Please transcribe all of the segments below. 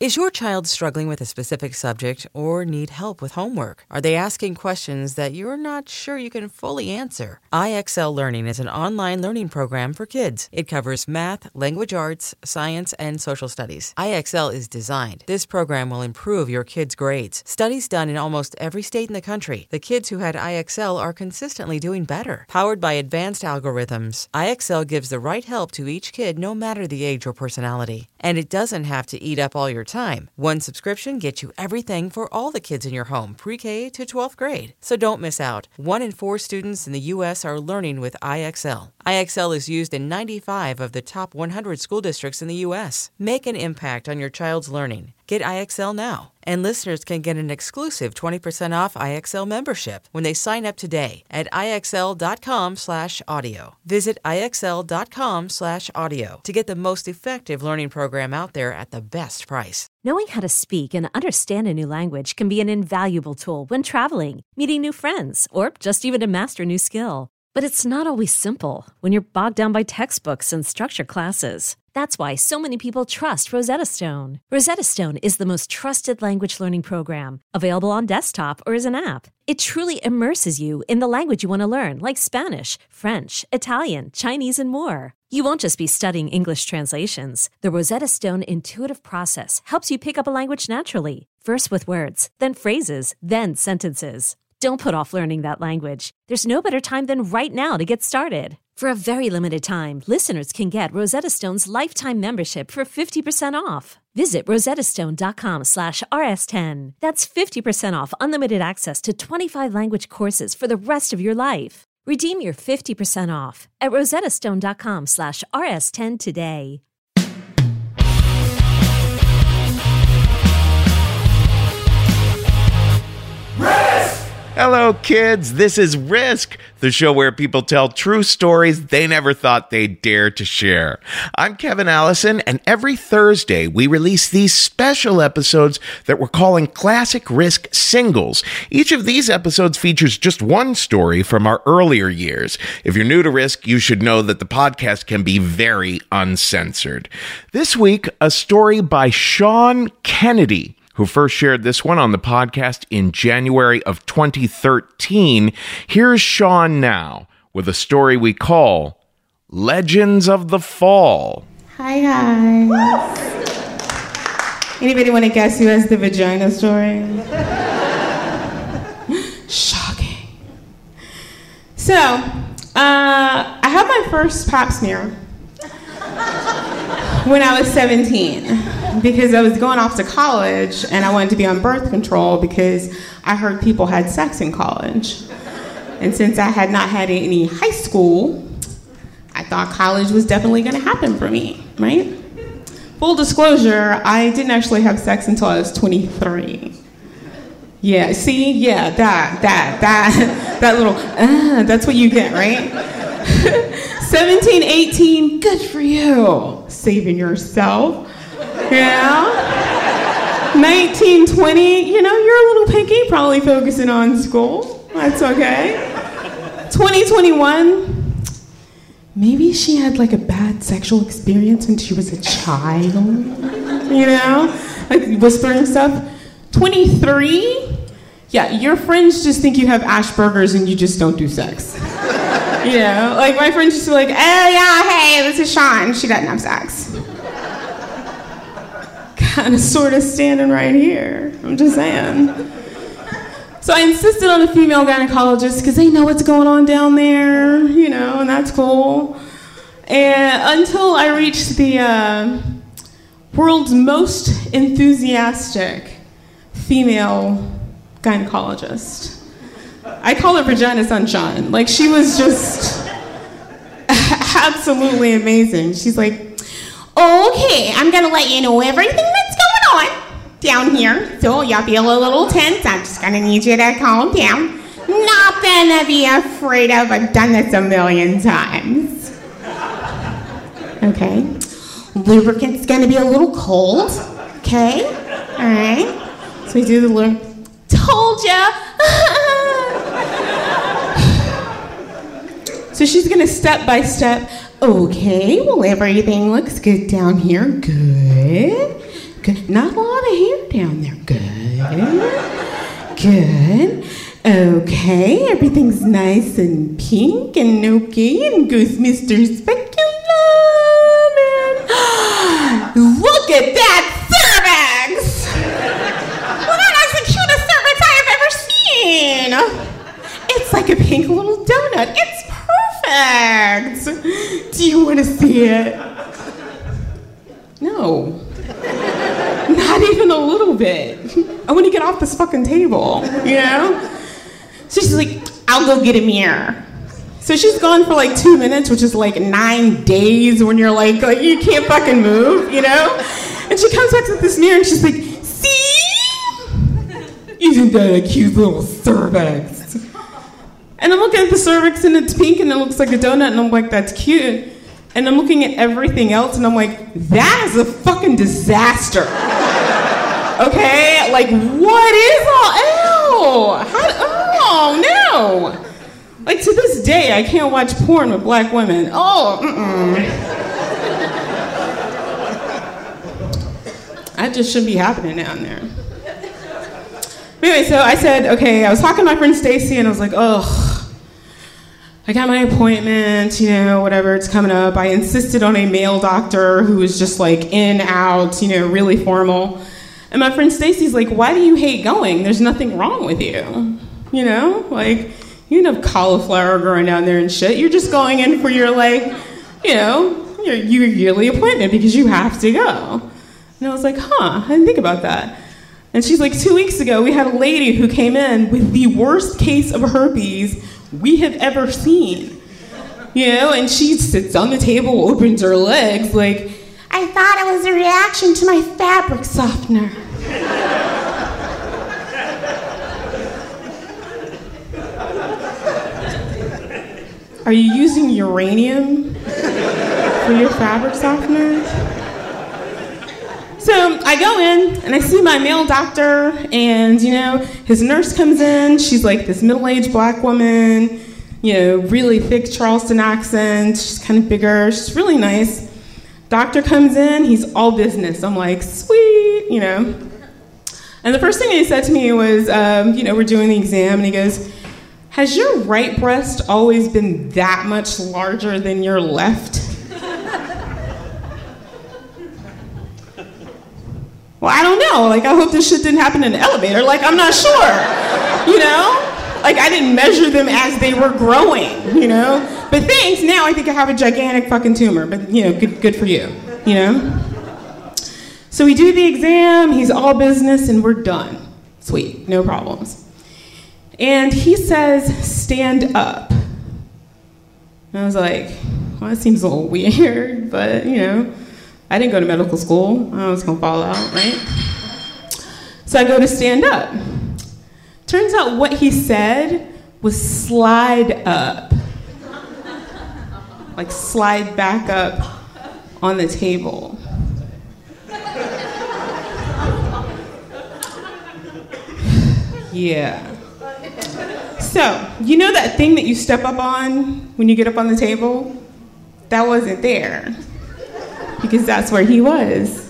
Is your child struggling with a specific subject or need help with homework? Are they asking questions that you're not sure you can fully answer? IXL Learning is an online learning program for kids. It covers math, language arts, science, and social studies. IXL is designed. This program will improve your kids' grades. Studies done in almost every state in the country. The kids who had IXL are consistently doing better. Powered by advanced algorithms, IXL gives the right help to each kid no matter the age or personality. And it doesn't have to eat up all your time. One subscription gets you everything for all the kids in your home, pre-K to 12th grade. So don't miss out. 1 in 4 students in the U.S. are learning with IXL. IXL is used in 95 of the top 100 school districts in the U.S. Make an impact on your child's learning. Get IXL now. And listeners can get an exclusive 20% off IXL membership when they sign up today at IXL.com/audio. Visit IXL.com/audio to get the most effective learning program out there at the best price. Knowing how to speak and understand a new language can be an invaluable tool when traveling, meeting new friends, or just even to master a new skill. But it's not always simple when you're bogged down by textbooks and structured classes. That's why so many people trust Rosetta Stone. Rosetta Stone is the most trusted language learning program, available on desktop or as an app. It truly immerses you in the language you want to learn, like Spanish, French, Italian, Chinese, and more. You won't just be studying English translations. The Rosetta Stone intuitive process helps you pick up a language naturally, first with words, then phrases, then sentences. Don't put off learning that language. There's no better time than right now to get started. For a very limited time, listeners can get Rosetta Stone's lifetime membership for 50% off. Visit rosettastone.com/rs10. That's 50% off unlimited access to 25 language courses for the rest of your life. Redeem your 50% off at rosettastone.com/rs10 today. Hello, kids. This is Risk, the show where people tell true stories they never thought they'd dare to share. I'm Kevin Allison, and every Thursday we release these special episodes that we're calling Classic Risk Singles. Each of these episodes features just one story from our earlier years. If you're new to Risk, you should know that the podcast can be very uncensored. This week, a story by Sean Kennedy, who first shared this one on the podcast in January of 2013. Here's Sean now with a story we call Legends of the Fall. Hi, guys. Anybody want to guess who has the vagina story? Shocking. So, I had my first pap smear when I was 17. Because I was going off to college and I wanted to be on birth control because I heard people had sex in college. And since I had not had any high school, I thought college was definitely going to happen for me, right? Full disclosure, I didn't actually have sex until I was 23. Yeah, see? Yeah, that little, that's what you get, right? 17, 18, good for you. Saving yourself. Yeah. 19, 20, you're a little picky, probably focusing on school. That's okay. 2021, maybe she had like a bad sexual experience when she was a child, like whispering stuff. 23, yeah, your friends just think you have Asperger's and you just don't do sex. Like my friends just be like, oh yeah, hey, this is Sean, she doesn't have sex. Kind of sort of standing right here. I'm just saying. So I insisted on a female gynecologist because they know what's going on down there, and that's cool. And until I reached the world's most enthusiastic female gynecologist. I call her Vagina Sunshine. Like, she was just absolutely amazing. She's like, okay, I'm gonna let you know everything that's going on down here. So y'all feel a little tense. I'm just gonna need you to calm down. Nothing to be afraid of. I've done this a million times. Okay. Lubricant's gonna be a little cold. Okay. All right. So we do the told ya. So she's gonna step by step. Okay, well, everything looks good down here. Good. Good. Not a lot of hair down there. Good. Good. Okay, everything's nice and pink and okay, and goes Mr. Speculum. And look at that cervix! Well, that's the cutest cervix I have ever seen. It's like a pink little donut. It's perfect. Do you want to see it? No. Not even a little bit. I want to get off this fucking table, you know? So she's like, I'll go get a mirror. So she's gone for like 2 minutes, which is like 9 days when you're like you can't fucking move, you know? And she comes back with this mirror and she's like, see? Isn't that a cute little cervix? And I'm looking at the cervix and it's pink and it looks like a donut and I'm like, that's cute. And I'm looking at everything else and I'm like, that is a fucking disaster. Okay? Like, what is all? Oh, no. Like, to this day, I can't watch porn with black women. That just shouldn't be happening down there. But anyway, so I said, okay, I was talking to my friend Stacy, and I was like, I got my appointment, you know, whatever, it's coming up. I insisted on a male doctor who was just like in, out, you know, really formal. And my friend Stacy's like, why do you hate going? There's nothing wrong with you. You know, like, you don't have cauliflower growing down there and shit. You're just going in for your, like, you know, your yearly appointment because you have to go. And I was like, I didn't think about that. And she's like, 2 weeks ago, we had a lady who came in with the worst case of herpes we have ever seen. You know, and she sits on the table, opens her legs, like, I thought it was a reaction to my fabric softener. Are you using uranium for your fabric softener? So I go in and I see my male doctor and, you know, his nurse comes in. She's like this middle-aged black woman, you know, really thick Charleston accent. She's kind of bigger. She's really nice. Doctor comes in. He's all business. I'm like, sweet, you know. And the first thing he said to me was, you know, we're doing the exam, and he goes, has your right breast always been that much larger than your left? Well, I don't know. Like, I hope this shit didn't happen in an elevator. Like, I'm not sure, you know? Like, I didn't measure them as they were growing, you know? But thanks, now I think I have a gigantic fucking tumor. But, you know, good for you, you know? So we do the exam, he's all business, and we're done. Sweet, no problems. And he says, stand up. And I was like, well, that seems a little weird, but, you know, I didn't go to medical school. I was gonna fall out, right? So I go to stand up. Turns out what he said was slide up. Like slide back up on the table. Yeah. So, you know that thing that you step up on when you get up on the table? That wasn't there. Because that's where he was.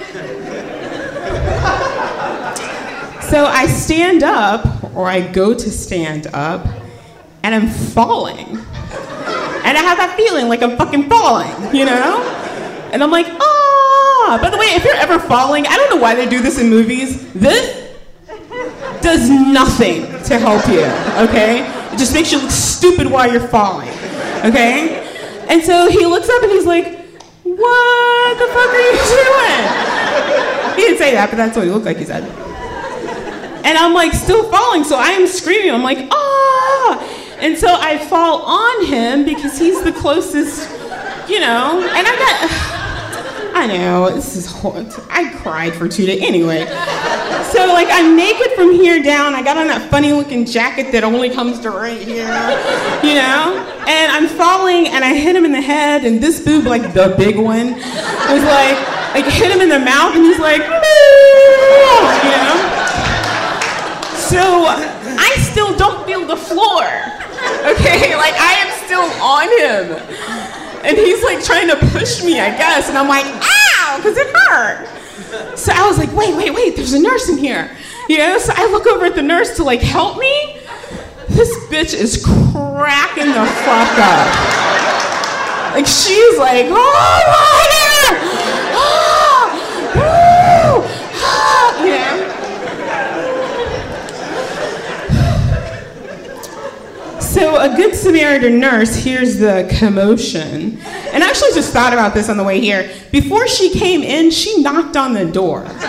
So I stand up, or I go to stand up, and I'm falling. And I have that feeling like I'm fucking falling, you know? And I'm like, ah! By the way, if you're ever falling, I don't know why they do this in movies. This does nothing to help you, okay? It just makes you look stupid while you're falling, okay? And so he looks up and he's like, what the fuck are you doing? He didn't say that, but that's what he looked like he said. And I'm like still falling, so I am screaming. I'm like, ah! And so I fall on him because he's the closest, you know, and I know, this is horrible. I cried for 2 days. Anyway, so like I'm naked from here down. I got on that funny looking jacket that only comes to right here, you know? And I'm falling and I hit him in the head, and this boob, like the big one, was like hit him in the mouth, and he's like, you know? So I still don't feel the floor, okay? Like I am still on him. And he's like trying to push me, I guess. And I'm like, ow, because it hurt. So I was like, wait, there's a nurse in here. So I look over at the nurse to help me. This bitch is cracking the fuck up. She's like, oh my God! So a Good Samaritan nurse hears the commotion. And I actually just thought about this on the way here. Before she came in, she knocked on the door. And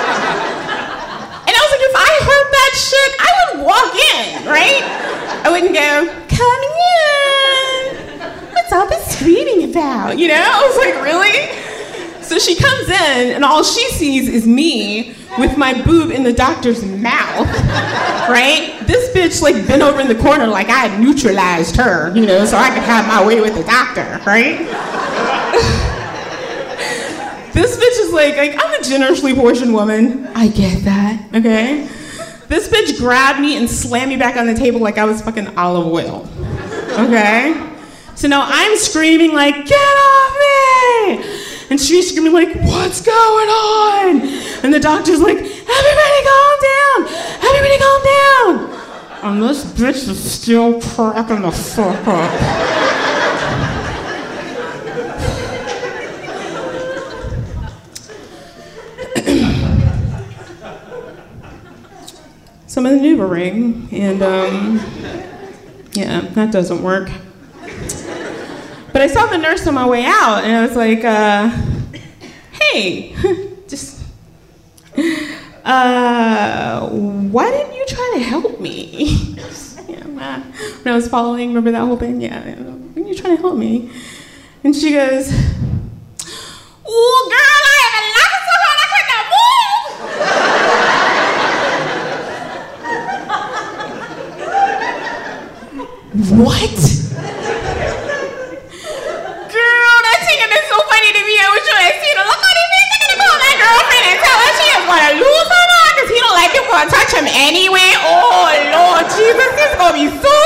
I was like, if I heard that shit, I would walk in, right? I wouldn't go, come in. What's all this screaming about? I was like, really? So she comes in, and all she sees is me with my boob in the doctor's mouth, right? This bitch bent over in the corner like I had neutralized her, so I could have my way with the doctor, right? This bitch is like, I'm a generously portioned woman. I get that, okay? This bitch grabbed me and slammed me back on the table like I was fucking olive oil, okay? So now I'm screaming get off me! And she's screaming what's going on? And the doctor's like, everybody calm down! Everybody calm down! And this bitch is still cracking the fuck up. So I'm maneuvering, and that doesn't work. But I saw the nurse on my way out, and I was like, hey, why didn't you try to help me? When I was following, remember that whole thing? Yeah, when you trying to help me? And she goes, ooh, girl, I have a lot so hard I couldn't move. What? Touch him anyway. Oh Lord Jesus, this is gonna be so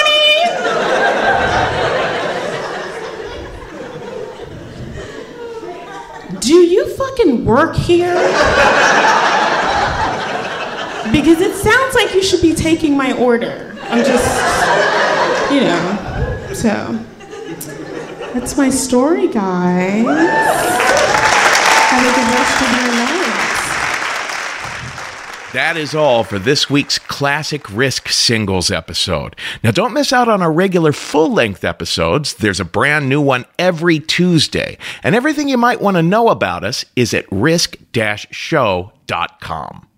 funny. Do you fucking work here? Because it sounds like you should be taking my order. I'm just, so that's my story, guys. Have a good rest of your night. That is all for this week's Classic Risk Singles episode. Now, don't miss out on our regular full-length episodes. There's a brand new one every Tuesday. And everything you might want to know about us is at risk-show.com.